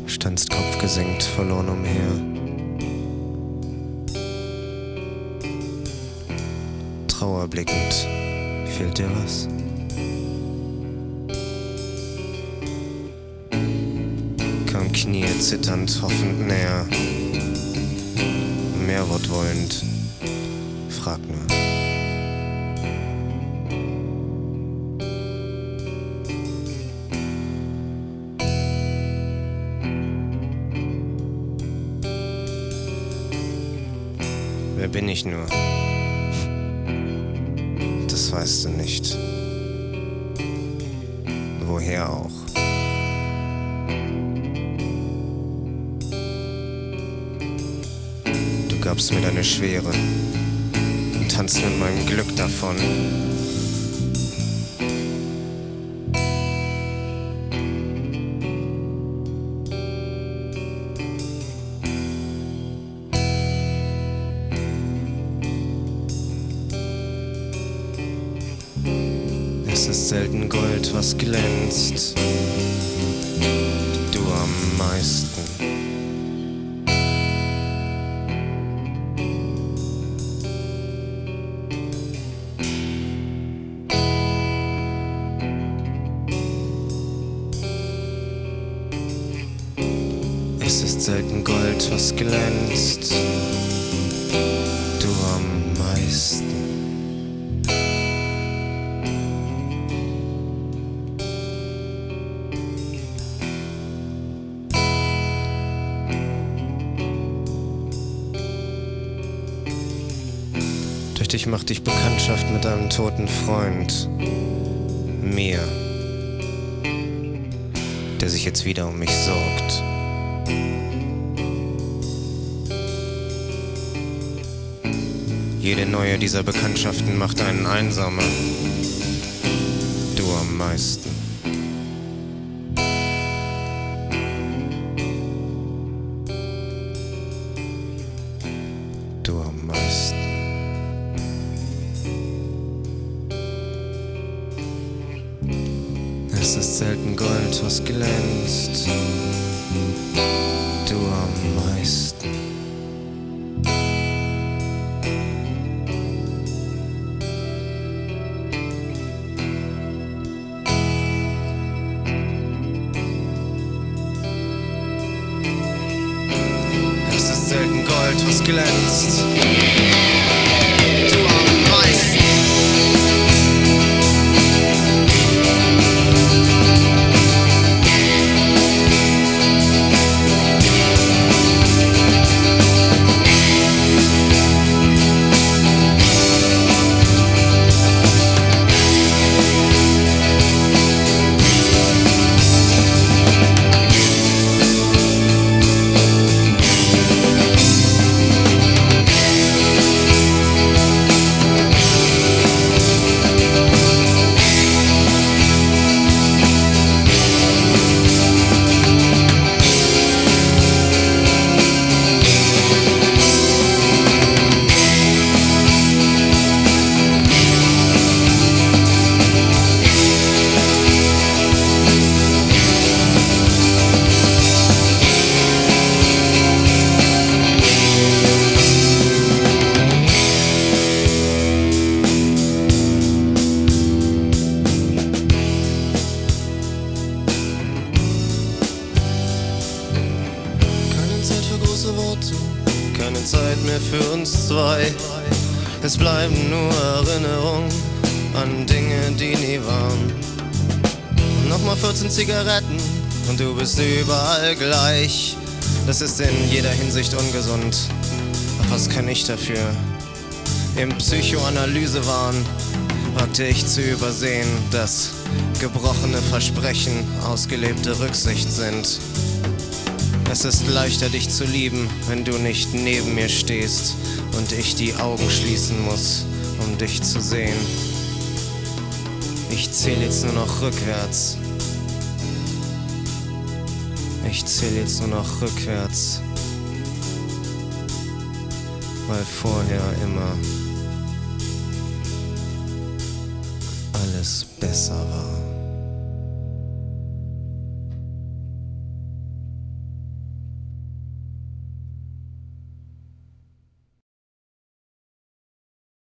Standst kopfgesenkt, verloren umher. Trauerblickend, fehlt dir was? Kam Knie zitternd, hoffend näher. Mehr Wort wollend, frag nur. Wer bin ich nur? Das weißt du nicht. Woher auch? Du gabst mir deine Schwere und tanzt mit meinem Glück davon. Es ist selten Gold, was glänzt, du am meisten. Es ist selten Gold, was glänzt, du am meisten. Durch dich machte ich Bekanntschaft mit einem toten Freund, mir, der sich jetzt wieder um mich sorgt. Jede neue dieser Bekanntschaften macht einen einsamer, du am meisten. Du am meisten. Es ist selten Gold, was glänzt, du am meisten. Es ist selten Gold, was glänzt, du am meisten. Worte, keine Zeit mehr für uns zwei. Es bleiben nur Erinnerungen an Dinge, die nie waren. Nochmal 14 Zigaretten und du bist überall gleich. Das ist in jeder Hinsicht ungesund, doch was kann ich dafür? Im Psychoanalyse-Wahn wagte ich zu übersehen, dass gebrochene Versprechen ausgelebte Rücksicht sind. Es ist leichter, dich zu lieben, wenn du nicht neben mir stehst und ich die Augen schließen muss, um dich zu sehen. Ich zähl jetzt nur noch rückwärts. Ich zähl jetzt nur noch rückwärts, weil vorher immer alles besser war.